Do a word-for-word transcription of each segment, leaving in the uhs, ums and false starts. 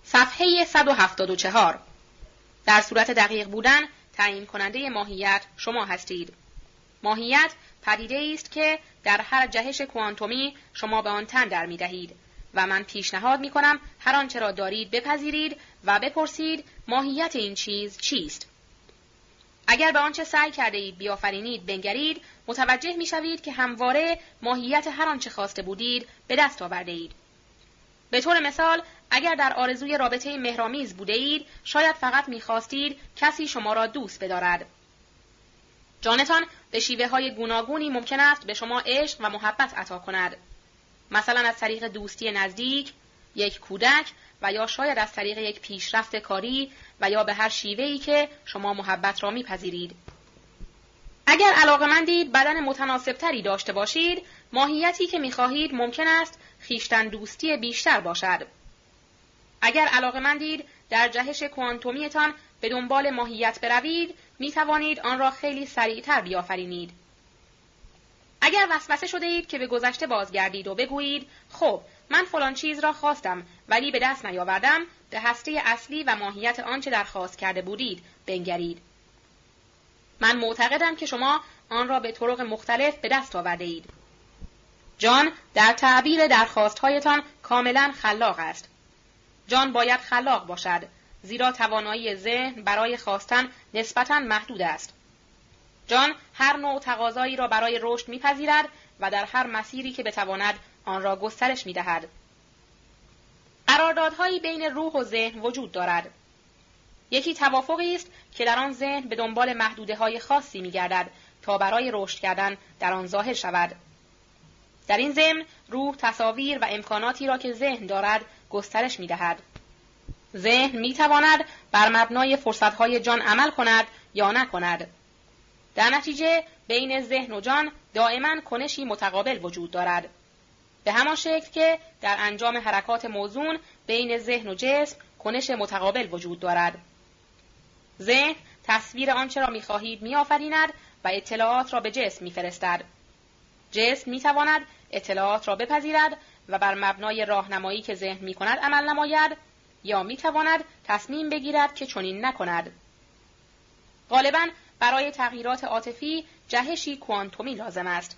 صفحه صد و هفتاد و چهار. در صورت دقیق بودن تعیین کننده ماهیت شما هستید. ماهیت پدیده است که در هر جهش کوانتومی شما به آن تن در می دهید و من پیشنهاد می کنم هر آنچه را دارید بپذیرید و بپرسید ماهیت این چیز چیست. اگر به آنچه سعی کرده اید بیافرینید بنگرید، متوجه می شوید که همواره ماهیت هر آنچه خواسته بودید به دست آورده اید. به طور مثال، اگر در آرزوی رابطه مهرآمیز بوده اید، شاید فقط می خواستید کسی شما را دوست بدارد. جانتان به شیوه های گوناگونی ممکن است به شما عشق و محبت عطا کند. مثلا از طریق دوستی نزدیک، یک کودک و یا شاید از طریق یک پیشرفت کاری و یا به هر شیوهی که شما محبت را میپذیرید. اگر علاقه‌مندید بدن متناسبتری داشته باشید، ماهیتی که میخواهید ممکن است خویشتن دوستی بیشتر باشد. اگر علاقه‌مندید در جهش کوانتومیتان به دنبال ماهیت بروید، می توانید آن را خیلی سریعتر بیافرینید. اگر وسوسه شده اید که به گذشته بازگردید و بگویید خب من فلان چیز را خواستم ولی به دست نیاوردم، به هسته اصلی و ماهیت آنچه درخواست کرده بودید بنگرید. من معتقدم که شما آن را به طرق مختلف به دست آورده اید. جان در تعبیر درخواست‌هایتان کاملا خلاق است. جان باید خلاق باشد، زیرا توانایی ذهن برای خواستن نسبتاً محدود است. جان هر نوع تقاضایی را برای رشد می‌پذیرد و در هر مسیری که بتواند آن را گسترش می‌دهد. قراردادهایی بین روح و ذهن وجود دارد. یکی توافقی است که در آن ذهن به دنبال محدوده‌های خاصی می‌گردد تا برای رشد کردن در آن ظاهر شود. در این ضمن روح تصاویر و امکاناتی را که ذهن دارد گسترش می‌دهد. ذهن می‌تواند بر مبنای فرصت‌های جان عمل کند یا نکند. در نتیجه بین ذهن و جان دائما کنشی متقابل وجود دارد. به همان شکل که در انجام حرکات موزون بین ذهن و جسم کنش متقابل وجود دارد. ذهن تصویر آنچه را می‌خواهید می‌آفریند و اطلاعات را به جسم می‌فرستد. جسم می‌تواند اطلاعات را بپذیرد و بر مبنای راهنمایی که ذهن می‌کند عمل نماید، یا می‌تواند تصمیم بگیرد که چنین نکند. غالباً برای تغییرات عاطفی جهشی کوانتومی لازم است.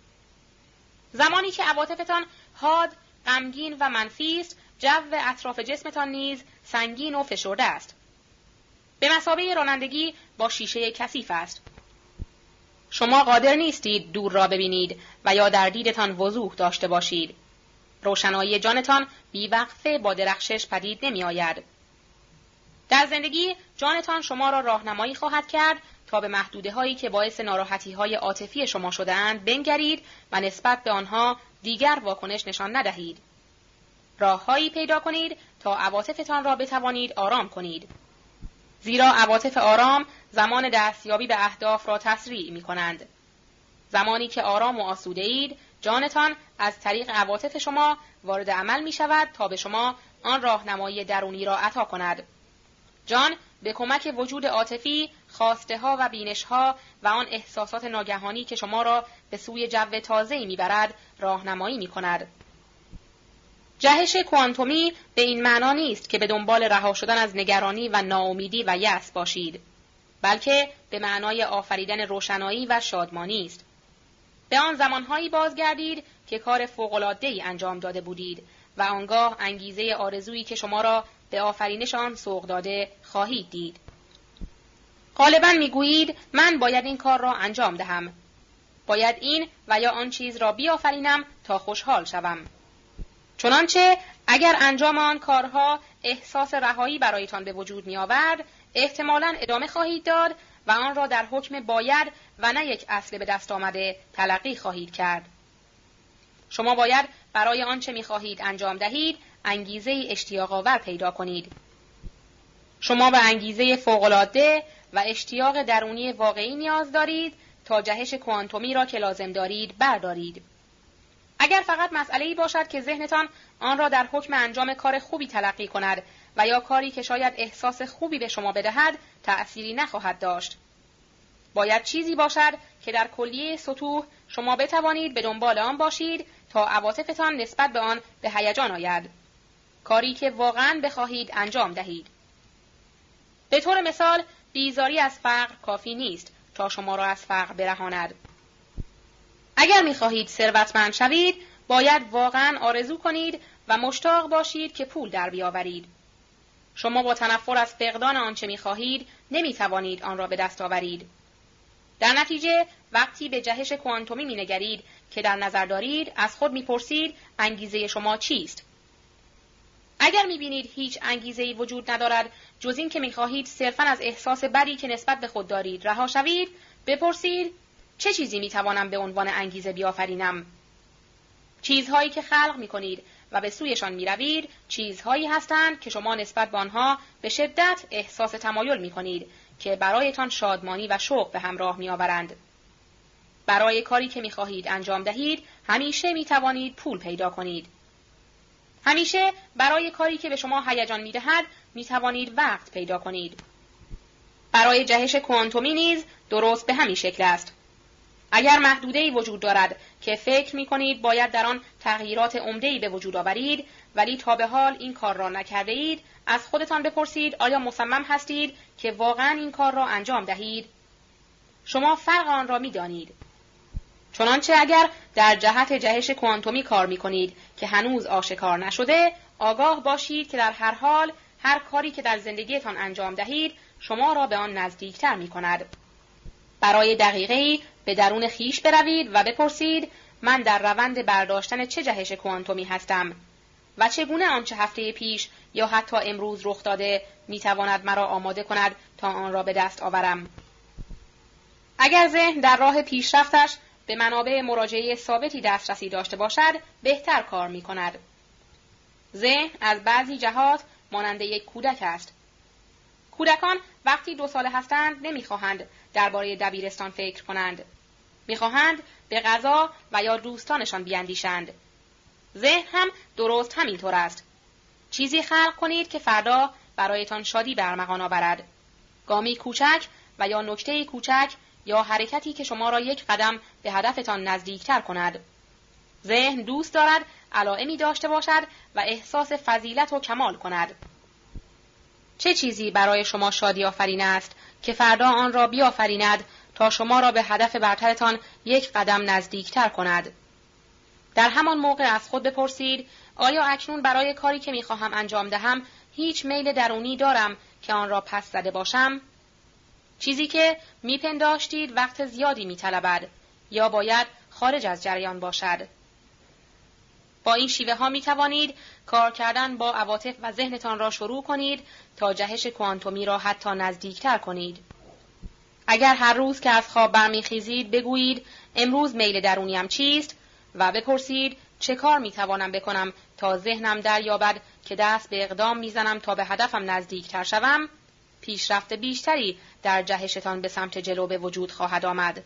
زمانی که عواطفتان حاد، غمگین و منفی است، جو اطراف جسمتان نیز سنگین و فشرده است. به مثابه رانندگی با شیشه کثیف است. شما قادر نیستید دور را ببینید و یا در دیدتان وضوح داشته باشید. روشنایی جانتان بی‌وقفه با درخشش پدید نمی آید. در زندگی جانتان شما را راهنمایی خواهد کرد تا به محدوده هایی که باعث ناراحتی های عاطفی شما شده‌اند بنگرید و نسبت به آنها دیگر واکنش نشان ندهید. راههایی پیدا کنید تا عواطفتان را بتوانید آرام کنید. زیرا عواطف آرام زمان دستیابی به اهداف را تسریع می کنند. زمانی که آرام و آسوده اید، جانتان از طریق عواطف شما وارد عمل می شود تا به شما آن راهنمایی درونی را عطا کند. جان به کمک وجود عاطفی، خواسته ها و بینش ها و آن احساسات ناگهانی که شما را به سوی جو تازه‌ای میبرد، راهنمایی می کند. جهش کوانتومی به این معنا نیست که به دنبال رها شدن از نگرانی و ناامیدی و یأس باشید، بلکه به معنای آفریدن روشنایی و شادمانی است. به آن زمانهایی بازگردید که کار فوق‌العاده‌ای انجام داده بودید و آنگاه انگیزه آرزویی که شما را به آفرینش آن سوق داده خواهید دید. غالباً میگویید من باید این کار را انجام دهم. باید این و یا آن چیز را بیافرینم تا خوشحال شوم. چنانچه اگر انجام آن کارها احساس رهایی برایتان به وجود می آورد، احتمالاً ادامه خواهید داد و آن را در حکم باید و نه یک اصل به دست آمده تلقی خواهید کرد. شما باید برای آنچه می خواهید انجام دهید انگیزه اشتیاق آور پیدا کنید. شما به انگیزه فوق‌العاده و اشتیاق درونی واقعی نیاز دارید تا جهش کوانتومی را که لازم دارید بردارید. اگر فقط مسئله‌ای باشد که ذهنتان آن را در حکم انجام کار خوبی تلقی کند و یا کاری که شاید احساس خوبی به شما بدهد، تأثیری نخواهد داشت. باید چیزی باشد که در کلیه سطوح شما بتوانید به دنبال آن باشید تا عواطفتان نسبت به آن به هیجان آید. کاری که واقعاً بخواهید انجام دهید. به طور مثال، بیزاری از فقر کافی نیست تا شما را از فقر برهاند. اگر می‌خواهید ثروتمند شوید، باید واقعاً آرزو کنید و مشتاق باشید که پول در بیاورید. شما با تنفر از فقدان آنچه می‌خواهید، نمی‌توانید آن را به دست آورید. در نتیجه، وقتی به جهش کوانتومی می‌نگرید که در نظر دارید، از خود می‌پرسید انگیزه شما چیست؟ اگر می‌بینید هیچ انگیزه‌ای وجود ندارد جز این که می‌خواهید صرفاً از احساس بدی که نسبت به خود دارید رها شوید، بپرسید چه چیزی می‌توانم به عنوان انگیزه بیافرینم؟ چیزهایی که خلق می‌کنید و به سویشان می‌روید، چیزهایی هستند که شما نسبت به آنها به شدت احساس تمایل می‌کنید که برایتان شادمانی و شوق به همراه می‌آورند. برای کاری که می‌خواهید انجام دهید، همیشه می‌توانید پول پیدا کنید. همیشه برای کاری که به شما هیجان می‌دهد، می‌توانید وقت پیدا کنید. برای جهش کوانتومی نیز درست به همین شکل است. اگر محدوده‌ای وجود دارد که فکر می‌کنید باید در آن تغییرات عمده‌ای به وجود آورید، ولی تا به حال این کار را نکرده اید، از خودتان بپرسید آیا مصمم هستید که واقعاً این کار را انجام دهید؟ شما فرق آن را می‌دانید. چنانچه اگر در جهت جهش کوانتومی کار می‌کنید که هنوز آشکار نشده، آگاه باشید که در هر حال هر کاری که در زندگیتان انجام دهید، شما را به آن نزدیکتر می‌کند. برای دقیقه‌ای به درون خیش بروید و بپرسید من در روند برداشتن چه جهش کوانتومی هستم و چگونه آنچه هفته پیش یا حتی امروز رخ داده میتواند مرا آماده کند تا آن را به دست آورم. اگر ذهن در راه پیشرفتش به منابع مراجعه ثابتی دسترسی داشته باشد، بهتر کار میکند. ذهن از بعضی جهات مانند یک کودک است. کودکان وقتی دو ساله هستند نمیخواهند درباره دبیرستان فکر کنند. میخواهند به غذا و یا دوستانشان بیاندیشند. ذهن هم درست همینطور است. چیزی خلق کنید که فردا برایتان شادی برمغان آورد. گامی کوچک و یا نکته‌ای کوچک یا حرکتی که شما را یک قدم به هدفتان نزدیکتر کند. ذهن دوست دارد علائمی داشته باشد و احساس فضیلت و کمال کند. چه چیزی برای شما شادی آفرین است که فردا آن را بیافریند تا شما را به هدف برترتان یک قدم نزدیکتر کند؟ در همان موقع از خود بپرسید آیا اکنون برای کاری که میخواهم انجام دهم هیچ میل درونی دارم که آن را پس زده باشم؟ چیزی که میپنداشتید وقت زیادی میطلبد یا باید خارج از جریان باشد. با این شیوه ها میتوانید کار کردن با عواطف و ذهنتان را شروع کنید تا جهش کوانتومی را حتی نزدیکتر کنید. اگر هر روز که از خواب برمیخیزید بگویید امروز میل درونیم چیست و بپرسید چه کار میتوانم بکنم تا ذهنم دریابد که دست به اقدام میزنم تا به هدفم نزدیکتر شوم، پیشرفت بیشتری در جهشتان به سمت جلو به وجود خواهد آمد.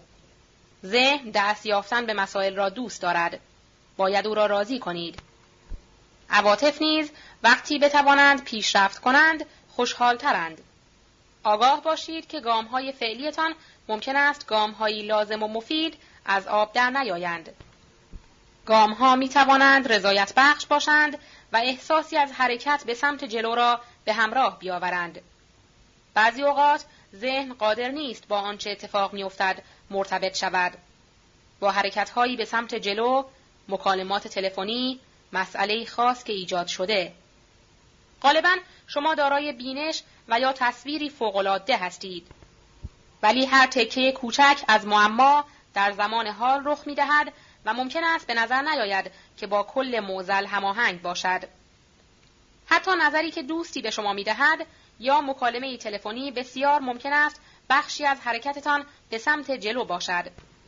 ذهن دست یافتن به مسائل را دوست دارد. باید او را راضی کنید. عواطف نیز وقتی بتوانند پیشرفت کنند خوشحالترند. آگاه باشید که گام‌های فعلیتان ممکن است گام‌هایی لازم و مفید از آب در نیایند. گام‌ها می‌توانند رضایت بخش باشند و احساسی از حرکت به سمت جلو را به همراه بیاورند. بعضی اوقات ذهن قادر نیست با آنچه اتفاق می‌افتد مرتبط شود. با حرکت‌هایی به سمت جلو، مکالمات تلفنی، مسئله خاص که ایجاد شده. غالباً شما دارای بینش و یا تصویری فوق‌العاده هستید. ولی هر تکه کوچک از معما در زمان حال رخ می‌دهد و ممکن است به نظر نیاید که با کل معضل هماهنگ باشد. حتی نظری که دوستی به شما می‌دهد یا مکالمه تلفنی بسیار ممکن است بخشی از حرکتتان به سمت جلو باشد.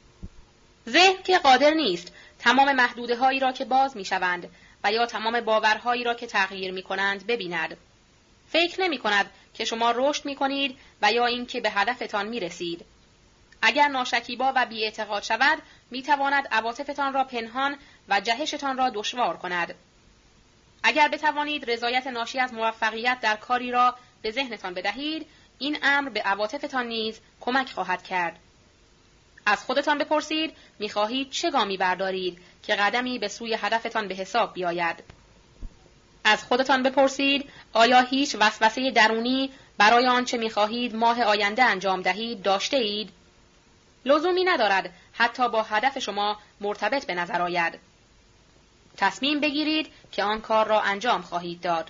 ذهن که قادر نیست تمام محدوده‌هایی را که باز می‌شوند و یا تمام باورهایی را که تغییر می‌کنند ببیند. فکر نمی‌کند که شما رشد می‌کنید و یا اینکه به هدفتان می‌رسید. اگر ناشکیبا و بی‌اعتقاد شود، می‌تواند عواطفتان را پنهان و جهشتان را دشوار کند. اگر بتوانید رضایت ناشی از موفقیت در کاری را به ذهنتان بدهید، این امر به عواطفتان نیز کمک خواهد کرد. از خودتان بپرسید می‌خواهید چه گامی بردارید که قدمی به سوی هدفتان به حساب بیاید. از خودتان بپرسید آیا هیچ وسوسه درونی برای آنچه می‌خواهید ماه آینده انجام دهید داشته اید؟ لزومی ندارد حتی با هدف شما مرتبط به نظر آید. تصمیم بگیرید که آن کار را انجام خواهید داد.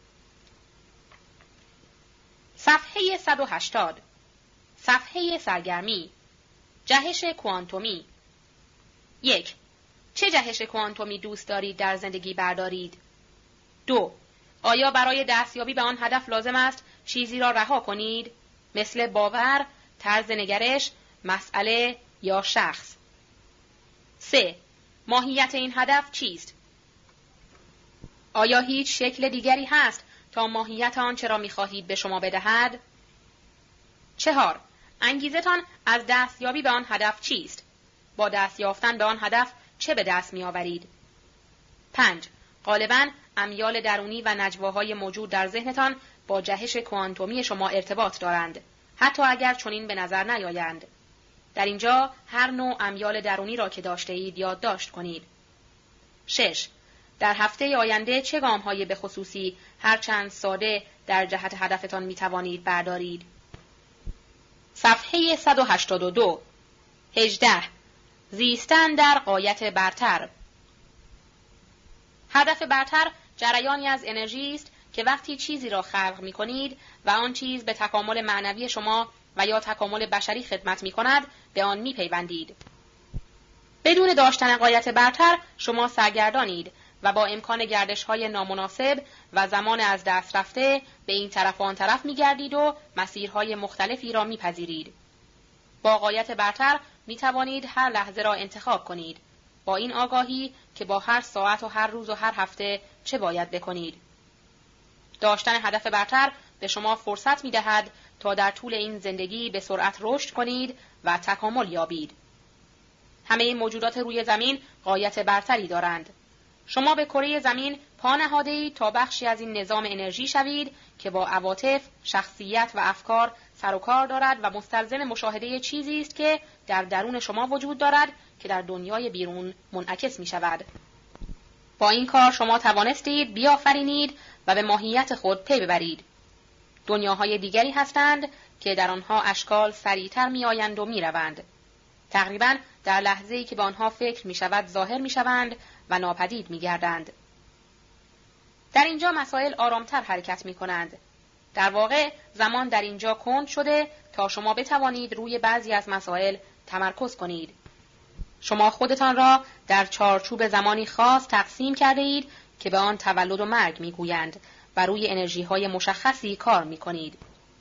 صفحه صد و هشتاد. صفحه سرگرمی. جهش کوانتومی. یک. چه جهش کوانتومی دوست دارید در زندگی بردارید؟ دو. آیا برای دستیابی به آن هدف لازم است چیزی را رها کنید؟ مثل باور، طرز نگرش، مسئله یا شخص؟ سه. ماهیت این هدف چیست؟ آیا هیچ شکل دیگری هست تا ماهیت آنچه را می‌خواهید به شما بدهد؟ چهار. انگیزتان از دستیابی به آن هدف چیست؟ با دست یافتن به آن هدف چه به دست می‌آورید؟ پنج. غالباً امیال درونی و نجواهای موجود در ذهنتان با جهش کوانتومی شما ارتباط دارند، حتی اگر چنین به نظر نیایند. در اینجا هر نوع امیال درونی را که داشته اید یادداشت کنید. شش. در هفته آینده چه گام‌های به خصوصی هرچند ساده در جهت هدفتان می توانید بردارید؟ صفحه صد و هشتاد و دو. هجده. زیستن در غایت برتر. هدف برتر جریانی از انرژی است که وقتی چیزی را خلق می کنید و آن چیز به تکامل معنوی شما و یا تکامل بشری خدمت می کند، به آن می پیوندید. بدون داشتن غایت برتر شما سرگردانید و با امکان گردش‌های نامناسب و زمان از دست رفته به این طرف و آن طرف می‌گردید و مسیرهای مختلفی را می‌پذیرید. با غایت برتر می‌توانید هر لحظه را انتخاب کنید، با این آگاهی که با هر ساعت و هر روز و هر هفته چه باید بکنید. داشتن هدف برتر به شما فرصت می‌دهد تا در طول این زندگی به سرعت رشد کنید و تکامل یابید. همه موجودات روی زمین غایت برتری دارند. شما به کره زمین پا نهاده‌اید تا بخشی از این نظام انرژی شوید که با عواطف، شخصیت و افکار سر و کار دارد و مستلزم مشاهده چیزی است که در درون شما وجود دارد که در دنیای بیرون منعکس می شود. با این کار شما توانستید بیافرینید و به ماهیت خود پی ببرید. دنیاهای دیگری هستند که در آنها اشکال سریعتر می آیند و می روند. تقریباً در لحظه‌ای که به آنها فکر می شود ظاهر می شوند و ناپدید می گردند. در اینجا مسائل آرامتر حرکت می کنند. در واقع زمان در اینجا کند شده تا شما بتوانید روی بعضی از مسائل تمرکز کنید. شما خودتان را در چارچوب زمانی خاص تقسیم کرده اید که به آن تولد و مرگ می گویند و روی انرژی های مشخصی کار می کنید.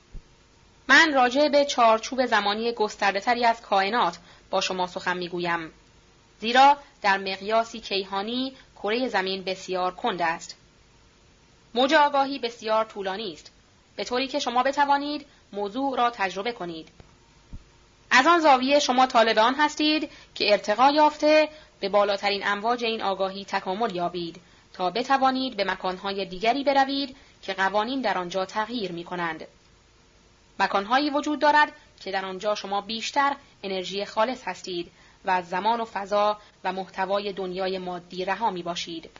من راجع به چارچوب زمانی گسترده تری از کائنات با شما سخن می گویم. زیرا در مقیاسی کیهانی کره زمین بسیار کند است. موج آگاهی بسیار طولانی است، به طوری که شما بتوانید موضوع را تجربه کنید. از آن زاویه شما طالب آن هستید که ارتقا یافته به بالاترین امواج این آگاهی تکامل یابید تا بتوانید به مکانهای دیگری بروید که قوانین در آنجا تغییر می کنند. مکانهایی وجود دارد که در آنجا شما بیشتر انرژی خالص هستید و از زمان و فضا و محتوای دنیای مادی رها می باشید.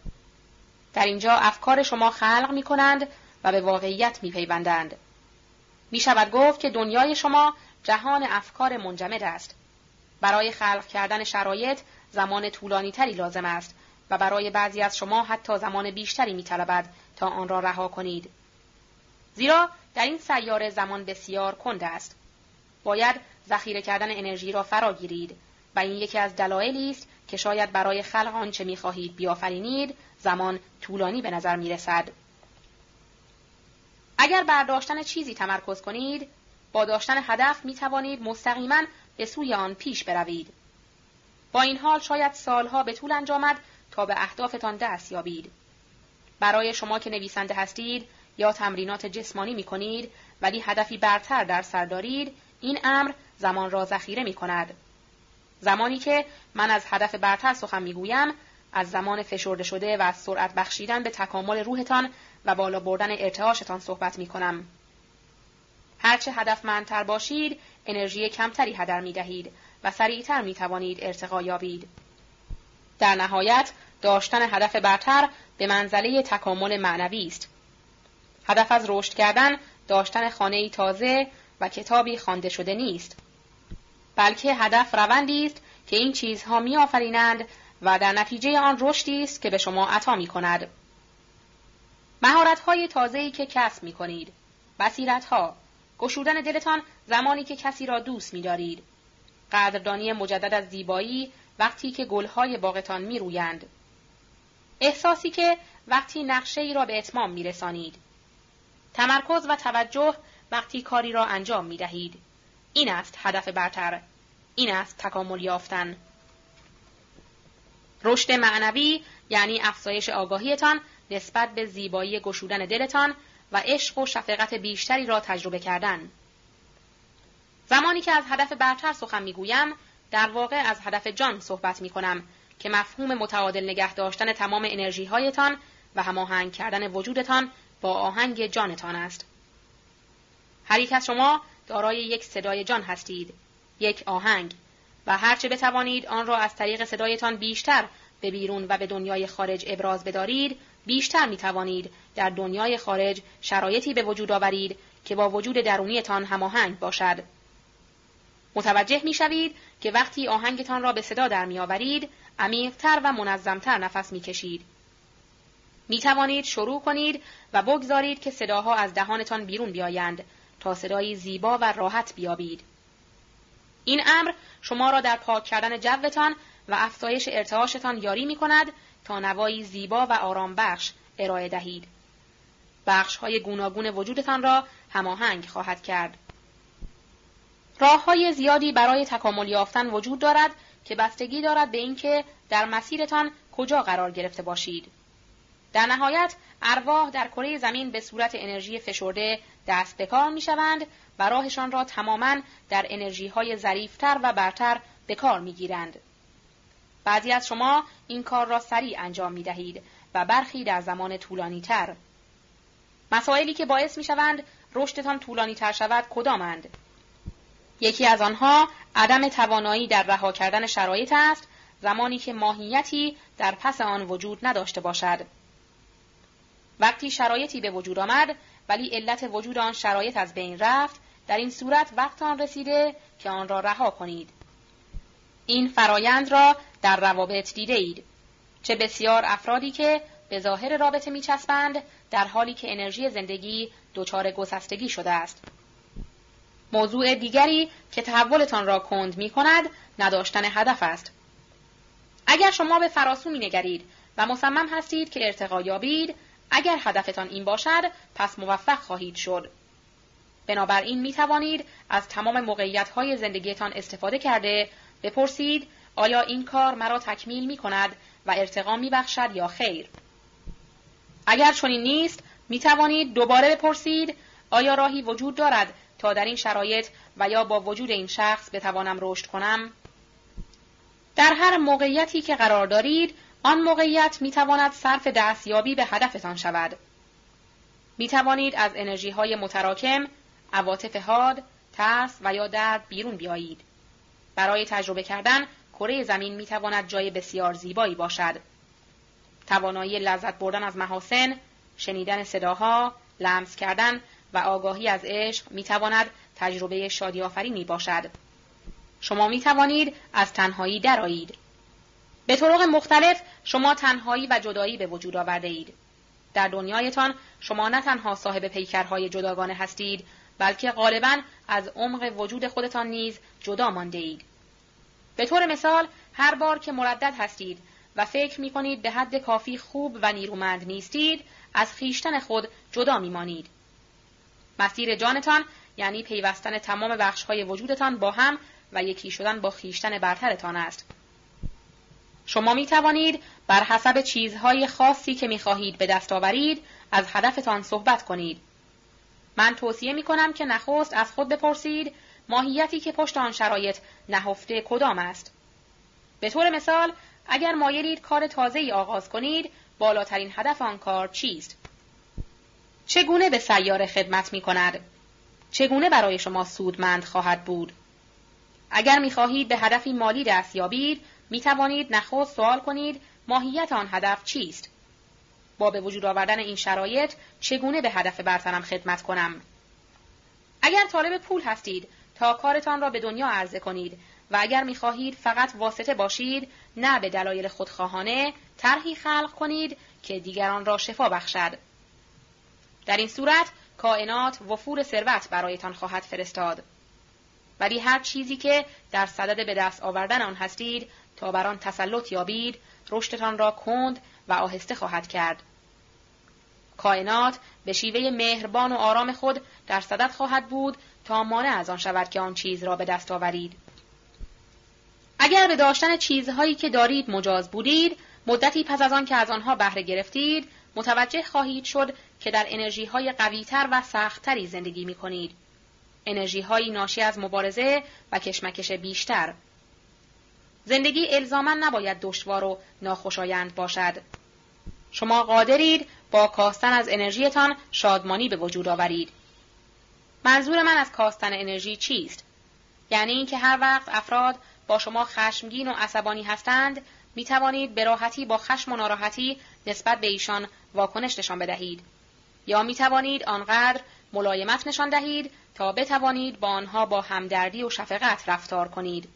در اینجا افکار شما خلق می کنند و به واقعیت می پیوندند. می شود گفت که دنیای شما جهان افکار منجمد است. برای خلق کردن شرایط زمان طولانی تری لازم است و برای بعضی از شما حتی زمان بیشتری می طلبد تا آن را رها کنید. زیرا در این سیاره زمان بسیار کند است. باید ذخیره کردن انرژی را فرا گیرید و این یکی از دلایلی است که شاید برای خلق آنچه می‌خواهید بیافرینید زمان طولانی به نظر می‌رسد. اگر بر داشتن چیزی تمرکز کنید، با داشتن هدف می‌توانید مستقیما به سوی آن پیش بروید. با این حال شاید سالها به طول انجامد تا به اهدافتان دست یابید. برای شما که نویسنده هستید یا تمرینات جسمانی می‌کنید ولی هدفی برتر در سر دارید، این امر زمان را ذخیره می‌کند. زمانی که من از هدف برتر سخن می‌گویم، از زمان فشرده شده و از سرعت بخشیدن به تکامل روحتان و بالا بردن ارتعاشتان صحبت می‌کنم. هرچه هدفمندتر باشید، انرژی کمتری هدر می‌دهید و سریعتر می‌توانید ارتقا یابید. در نهایت، داشتن هدف برتر به منزله تکامل معنوی است. هدف از رشد کردن داشتن خانه‌ای تازه و کتابی خوانده شده نیست، بلکه هدف روندی است که این چیزها می‌آفرینند و در نتیجه آن رشدی است که به شما عطا می‌کند. مهارت‌های تازه‌ای که کسب می‌کنید، بصیرت‌ها، گشودن دلتان زمانی که کسی را دوست می‌دارید، قدردانی مجدد از زیبایی وقتی که گل‌های باغتان می‌رویند، احساسی که وقتی نقشه‌ای را به اتمام می‌رسانید، تمرکز و توجه وقتی کاری را انجام می‌دهید. این است هدف برتر، این است تکامل یافتن. رشد معنوی یعنی افزایش آگاهیتان نسبت به زیبایی گشودن دلتان و عشق و شفقت بیشتری را تجربه کردن. زمانی که از هدف برتر سخن میگویم، در واقع از هدف جان صحبت میکنم که مفهوم متعادل نگه داشتن تمام انرژی هایتان و هماهنگ کردن وجودتان با آهنگ جانتان است. هر یک از شما دارای یک صدای جان هستید، یک آهنگ، و هرچه بتوانید آن را از طریق صدایتان بیشتر به بیرون و به دنیای خارج ابراز بدارید، بیشتر میتوانید در دنیای خارج شرایطی به وجود آورید که با وجود درونیتان هماهنگ باشد. متوجه میشوید که وقتی آهنگتان را به صدا در میآورید، عمیق‌تر و منظم‌تر نفس میکشید. میتوانید شروع کنید و بگذارید که صداها از دهانتان بیرون بیایند تا صدایی زیبا و راحت بیابید. این امر شما را در پاک کردن جوتان و افزایش ارتعاشتان یاری می کند تا نوایی زیبا و آرام بخش ارائه دهید. بخش‌های گوناگون وجودتان را هماهنگ خواهد کرد. راه‌های زیادی برای تکامل یافتن وجود دارد که بستگی دارد به اینکه در مسیرتان کجا قرار گرفته باشید. در نهایت ارواح در کره زمین به صورت انرژی فشرده دست به کار می‌شوند و راهشان را تماماً در انرژی‌های ظریف‌تر و برتر به کار می‌گیرند. بعضی از شما این کار را سریع انجام می‌دهید و برخی در زمان طولانی‌تر. مسائلی که باعث می‌شوند رشدتان طولانی‌تر شود کدامند؟ یکی از آنها عدم توانایی در رها کردن شرایط است، زمانی که ماهیتی در پس آن وجود نداشته باشد. وقتی شرایطی به وجود آمد ولی علت وجود آن شرایط از بین رفت، در این صورت وقت آن رسیده که آن را رها کنید. این فرایند را در روابط دیده اید. چه بسیار افرادی که به ظاهر رابطه می چسبند در حالی که انرژی زندگی دچار گسستگی شده است. موضوع دیگری که تحولتان را کند می کند نداشتن هدف است. اگر شما به فراسو می نگرید و مصمم هستید که ارتقا یابید، اگر هدفتان این باشد پس موفق خواهید شد. بنابراین می توانید از تمام موقعیت‌های زندگیتان استفاده کرده بپرسید آیا این کار مرا تکمیل می کند و ارتقا می بخشد یا خیر؟ اگر چنین نیست، می توانید دوباره بپرسید آیا راهی وجود دارد تا در این شرایط و یا با وجود این شخص بتوانم رشد کنم؟ در هر موقعیتی که قرار دارید، آن موقعیت می تواند صرف دستیابی به هدفتان شود. می توانید از انرژی های متراکم، عواطف حاد، ترس و یا درد بیرون بیایید. برای تجربه کردن، کره زمین می تواند جای بسیار زیبایی باشد. توانایی لذت بردن از محاسن، شنیدن صداها، لمس کردن و آگاهی از عشق می تواند تجربه شادی آفرینی باشد. شما می توانید از تنهایی درآیید. به طرق مختلف شما تنهایی و جدایی به وجود آورده اید. در دنیایتان شما نه تنها صاحب پیکرهای جداگانه هستید، بلکه غالباً از عمق وجود خودتان نیز جدا مانده اید. به طور مثال، هر بار که مردد هستید و فکر می کنید به حد کافی خوب و نیرومند نیستید، از خویشتن خود جدا می مانید. مسیر جانتان یعنی پیوستن تمام بخش‌های وجودتان با هم و یکی شدن با خویشتن برترتان است. شما می توانید بر حسب چیزهای خاصی که می خواهید به دست آورید از هدفتان صحبت کنید. من توصیه می کنم که نخست از خود بپرسید ماهیتی که پشت آن شرایط نهفته کدام است. به طور مثال، اگر مایلید کار تازه‌ای آغاز کنید، بالاترین هدف آن کار چیست؟ چگونه به سیاره خدمت می کند؟ چگونه برای شما سودمند خواهد بود؟ اگر می خواهید به هدفی مالی دست یابید، می توانید نخست سوال کنید ماهیت آن هدف چیست؟ با به وجود آوردن این شرایط چگونه به هدف برترم خدمت کنم. اگر طالب پول هستید تا کارتان را به دنیا عرضه کنید و اگر می‌خواهید فقط واسطه باشید، نه به دلایل خودخواهانه، طرحی خلق کنید که دیگران را شفا بخشد. در این صورت کائنات وفور ثروت برایتان خواهد فرستاد. ولی هر چیزی که در صدد به دست آوردن آن هستید تا بر آن تسلط یابید، رشدتان را کند و آهسته خواهد کرد. کائنات به شیوه مهربان و آرام خود در صدد خواهد بود تا مانع از آن شود که آن چیز را به دست آورید. اگر به داشتن چیزهایی که دارید مجاز بودید، مدتی پس از آن که از آنها بهره گرفتید، متوجه خواهید شد که در انرژی‌های قوی‌تر و سخت‌تری زندگی می‌کنید. انرژی‌هایی ناشی از مبارزه و کشمکش بیشتر. زندگی الزاماً نباید دشوار و ناخوشایند باشد. شما قادرید با کاستن از انرژیتان شادمانی به وجود آورید. منظور من از کاستن انرژی چیست؟ یعنی اینکه هر وقت افراد با شما خشمگین و عصبانی هستند، می توانید به راحتی با خشم و ناراحتی نسبت به ایشان واکنش نشان بدهید. یا می توانید آنقدر ملایمت نشان دهید تا بتوانید با آنها با همدردی و شفقت رفتار کنید.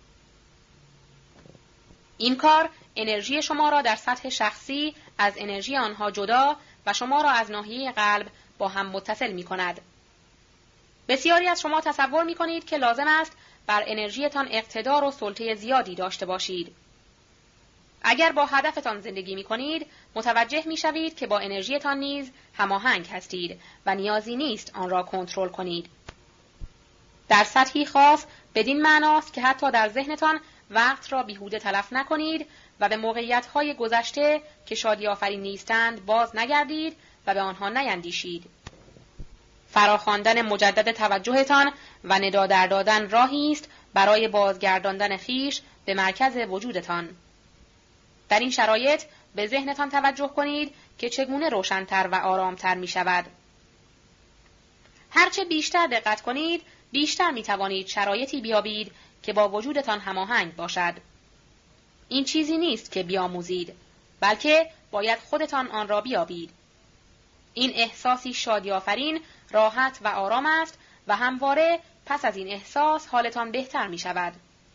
این کار انرژی شما را در سطح شخصی از انرژی آنها جدا و شما را از ناحیه قلب با هم متصل می کند. بسیاری از شما تصور می کنید که لازم است بر انرژیتان اقتدار و سلطه زیادی داشته باشید. اگر با هدفتان زندگی می کنید، متوجه می شوید که با انرژیتان نیز هماهنگ هستید و نیازی نیست آن را کنترل کنید. در سطحی خاص بدین معناست که حتی در ذهنتان وقت را بیهوده تلف نکنید و به موقعیت‌های گذشته که شادی آفرین نیستند باز نگردید و به آنها نیندیشید. فراخواندن مجدد توجهتان و ندا در دادن راهی است برای بازگرداندن خیش به مرکز وجودتان. در این شرایط به ذهنتان توجه کنید که چگونه روشن‌تر و آرامتر می شود. هرچه بیشتر دقت کنید، بیشتر می توانید شرایطی بیابید که با وجودتان هماهنگ باشد. این چیزی نیست که بیاموزید، بلکه باید خودتان آن را بیابید. این احساسی شادی آفرین، راحت و آرام است و همواره پس از این احساس حالتان بهتر می شود.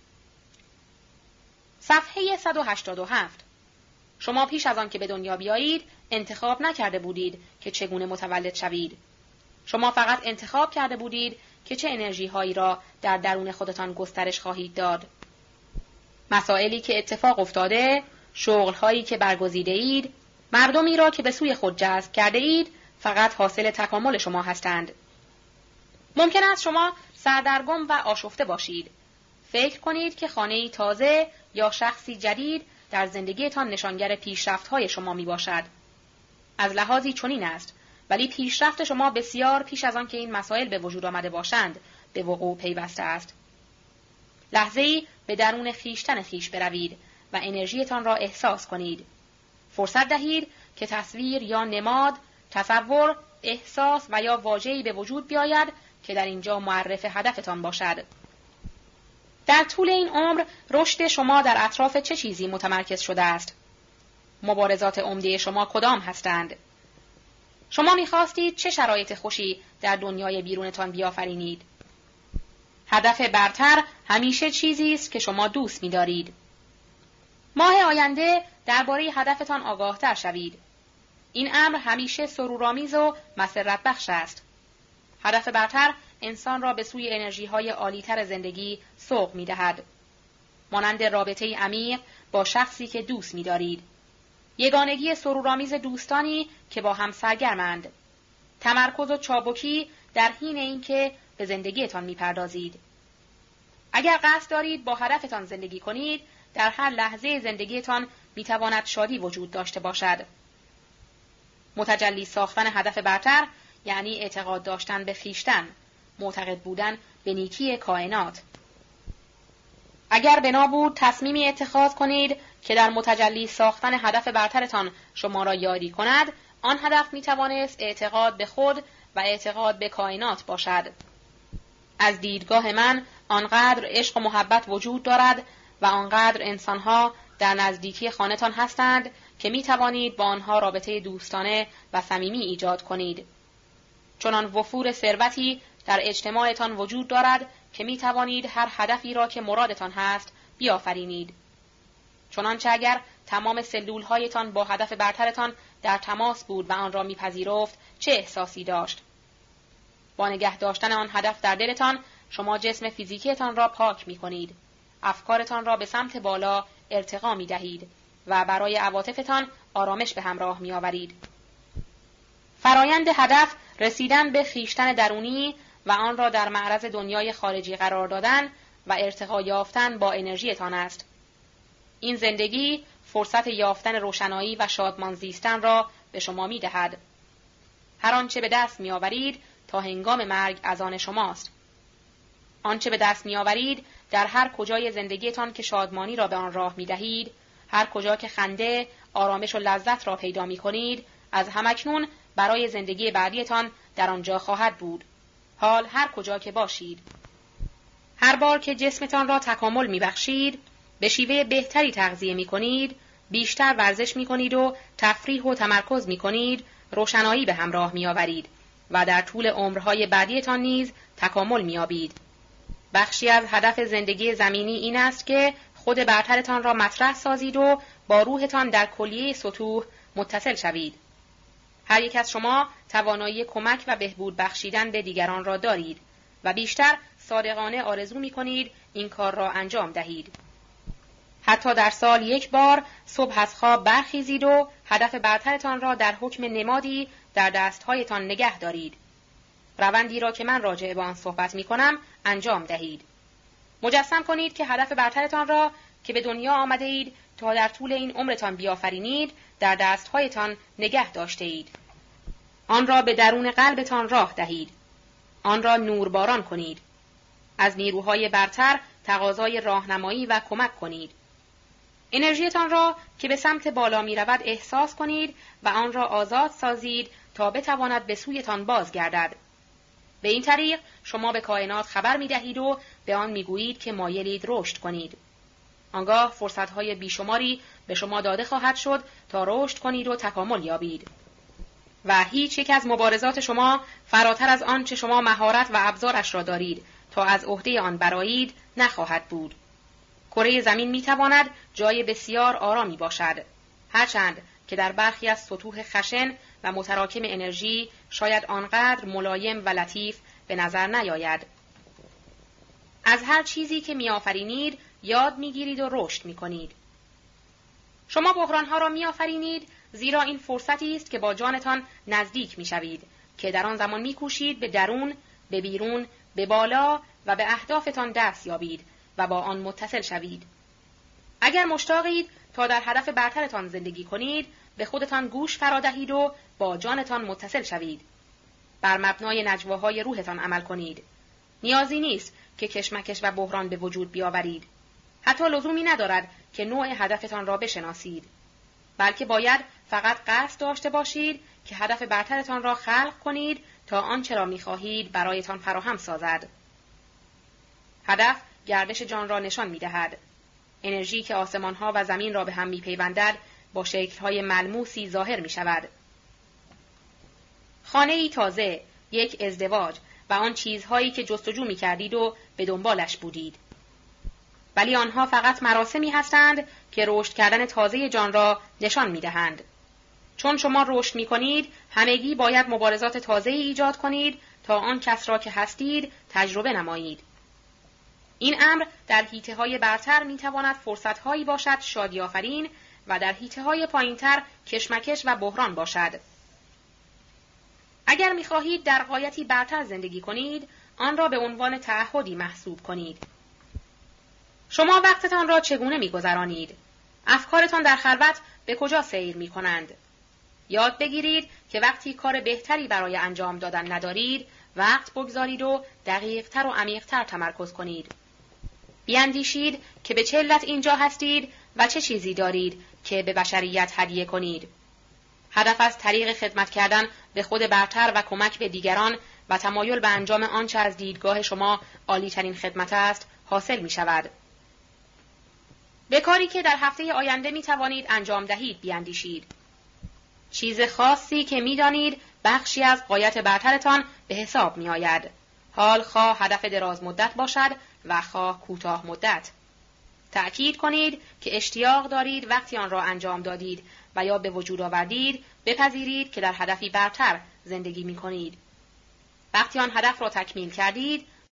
صفحه صد و هشتاد و هفت. شما پیش از آن که به دنیا بیایید انتخاب نکرده بودید که چگونه متولد شوید. شما فقط انتخاب کرده بودید که چه انرژی هایی را در درون خودتان گسترش خواهید داد. مسائلی که اتفاق افتاده، شغل هایی که برگزیده اید، مردمی را که به سوی خود جذب کرده اید، فقط حاصل تکامل شما هستند. ممکن است شما سردرگم و آشفته باشید. فکر کنید که خانه‌ای تازه یا شخصی جدید در زندگیتان نشانگر پیشرفت‌های شما می باشد. از لحاظی چنین است، ولی پیشرفت شما بسیار پیش از آن که این مسائل به وجود آمده باشند به وقوع پیوسته است. لحظه‌ای به درون خیشتن خیش بروید و انرژیتان را احساس کنید. فرصت دهید که تصویر یا نماد، تصور، احساس و یا واژه‌ای به وجود بیاید که در اینجا معرف هدفتان باشد. در طول این عمر رشد شما در اطراف چه چیزی متمرکز شده است؟ مبارزات عمده شما کدام هستند؟ شما می‌خواستید چه شرایط خوشی در دنیای بیرونتان بیافرینید؟ هدف برتر همیشه چیزی است که شما دوست می‌دارید. ماه آینده درباره هدفتان آگاه‌تر شوید. این امر همیشه سرورآمیز و مسرت بخش است. هدف برتر انسان را به سوی انرژی‌های عالی‌تر زندگی سوق می‌دهد. مانند رابطه‌ای عمیق با شخصی که دوست می‌دارید. یگانگی سرورآمیز دوستانی که با هم سرگرمند. تمرکز و چابکی در حین اینکه به زندگیتان می‌پردازید. اگر قصد دارید با هدفتان زندگی کنید، در هر لحظه زندگیتان می‌تواند شادی وجود داشته باشد. متجلی ساختن هدف برتر یعنی اعتقاد داشتن به خویشتن، معتقد بودن به نیکی کائنات. اگر بنا بود تصمیمی اتخاذ کنید که در متجلی ساختن هدف برترتان شما را یاری کند، آن هدف می‌توانست اعتقاد به خود و اعتقاد به کائنات باشد. از دیدگاه من آنقدر عشق و محبت وجود دارد و آنقدر انسانها در نزدیکی خانه‌تان هستند که می توانید با آنها رابطه دوستانه و صمیمی ایجاد کنید. چنان وفور ثروتی در اجتماعتان وجود دارد که می توانید هر هدفی را که مرادتان هست بیافرینید. چنانچه اگر تمام سلولهایتان با هدف برترتان در تماس بود و آن را میپذیرفت، چه احساسی داشت؟ با نگه داشتن آن هدف در دلتان، شما جسم فیزیکیتان را پاک می کنید. افکارتان را به سمت بالا ارتقا می دهید و برای عواطفتان آرامش به همراه می آورید. فرایند هدف رسیدن به خویشتن درونی و آن را در معرض دنیای خارجی قرار دادن و ارتقا یافتن با انرژیتان است. این زندگی فرصت یافتن روشنایی و شادمان زیستن را به شما می دهد. هر آنچه به دست می آورید تا هنگام مرگ از آن شماست. آنچه به دست می آورید در هر کجای زندگیتان که شادمانی را به آن راه می دهید، هر کجا که خنده، آرامش و لذت را پیدا می کنید، از همکنون برای زندگی بعدیتان در آنجا خواهد بود. حال هر کجا که باشید. هر بار که جسمتان را تکامل می بخشید، به شیوه بهتری تغذیه می کنید، بیشتر ورزش می کنید و تفریح و تمرکز می کنید، روشنایی به همراه می آورید و در طول عمرهای بعدیتان نیز تکامل می یابید. بخشی از هدف زندگی زمینی این است که خود برترتان را مطرح سازید و با روحتان در کلیه سطوح متصل شوید. هر یک از شما توانایی کمک و بهبود بخشیدن به دیگران را دارید و بیشتر صادقانه آرزو می کنید این کار را انجام دهید. حتی در سال یک بار صبح از خواب برخیزید و هدف برترتان را در حکم نمادی در دستهایتان نگه دارید. روندی را که من راجع به آن صحبت می کنم انجام دهید. مجسم کنید که هدف برترتان را که به دنیا آمده اید تا در طول این عمرتان بیافرینید در دستهایتان نگه داشته اید. آن را به درون قلبتان راه دهید. آن را نورباران کنید. از نیروهای برتر تقاضای راهنمایی و کمک کنید. انرژیتان را که به سمت بالا می رود احساس کنید و آن را آزاد سازید تا بتواند به سویتان بازگردد. به این طریق شما به کائنات خبر می دهید و به آن می گویید که مایلید رشد کنید. آنگاه فرصتهای بیشماری به شما داده خواهد شد تا رشد کنید و تکامل یابید. و هیچ یک از مبارزات شما فراتر از آن چه شما مهارت و ابزارش را دارید تا از عهده آن برآیید نخواهد بود. کره زمین می تواند جای بسیار آرامی باشد، هرچند که در برخی از سطوح خشن و متراکم انرژی شاید آنقدر ملایم و لطیف به نظر نیاید. از هر چیزی که می آفرینید یاد می گیرید و رشد می کنید. شما بحرانها را می آفرینید زیرا این فرصتی است که با جانتان نزدیک می شوید که در آن زمان می کوشید به درون، به بیرون، به بالا و به اهدافتان دست یابید و با آن متصل شوید. اگر مشتاقید تا در هدف برترتان زندگی کنید، به خودتان گوش فرا دهید و با جانتان متصل شوید. بر مبنای نجواهای روحتان عمل کنید. نیازی نیست که کشمکش و بحران به وجود بیاورید. حتی لزومی ندارد که نوع هدفتان را بشناسید. بلکه باید فقط قصد داشته باشید که هدف برترتان را خلق کنید تا آنچه را می‌خواهید برایتان فراهم سازد. هدف گردش جان را نشان می‌دهد. انرژی که آسمان‌ها و زمین را به هم می‌پیوندد با شکل‌های ملموسی ظاهر می‌شود. خانه‌ای تازه، یک ازدواج و آن چیزهایی که جستجو می‌کردید و به دنبالش بودید. ولی آنها فقط مراسمی هستند که رشد کردن تازه جان را نشان می‌دهند. چون شما رشد می‌کنید، همگی باید مبارزات تازه‌ای ایجاد کنید تا آن کس را که هستید تجربه نمایید. این امر در حیطه‌های برتر می‌تواند فرصت‌هایی باشد شادی آفرین و در حیطه‌های پایین‌تر کشمکش و بحران باشد. اگر می‌خواهید در غایتی برتر زندگی کنید، آن را به عنوان تعهدی محسوب کنید. شما وقتتان را چگونه می‌گذرانید؟ افکارتان در خلوت به کجا سیر می‌کنند؟ یاد بگیرید که وقتی کار بهتری برای انجام دادن ندارید، وقت بگذارید و دقیق‌تر و عمیق‌تر تمرکز کنید. بیاندیشید که به چه علت اینجا هستید و چه چیزی دارید که به بشریت هدیه کنید. هدف از طریق خدمت کردن به خود برتر و کمک به دیگران و تمایل به انجام آنچه از دیدگاه شما عالی‌ترین خدمت است، حاصل می شود. به کاری که در هفته آینده می توانید انجام دهید بیاندیشید. چیز خاصی که می دانید بخشی از غایت برترتان به حساب می آید. حال خواه هدف دراز مدت باشد و خواه کوتاه مدت. تأکید کنید که اشتیاق دارید وقتی آن را انجام دادید و یا به وجود آوردید بپذیرید که در هدفی برتر زندگی می کنید. وقتی آن هدف را تکمیل کردید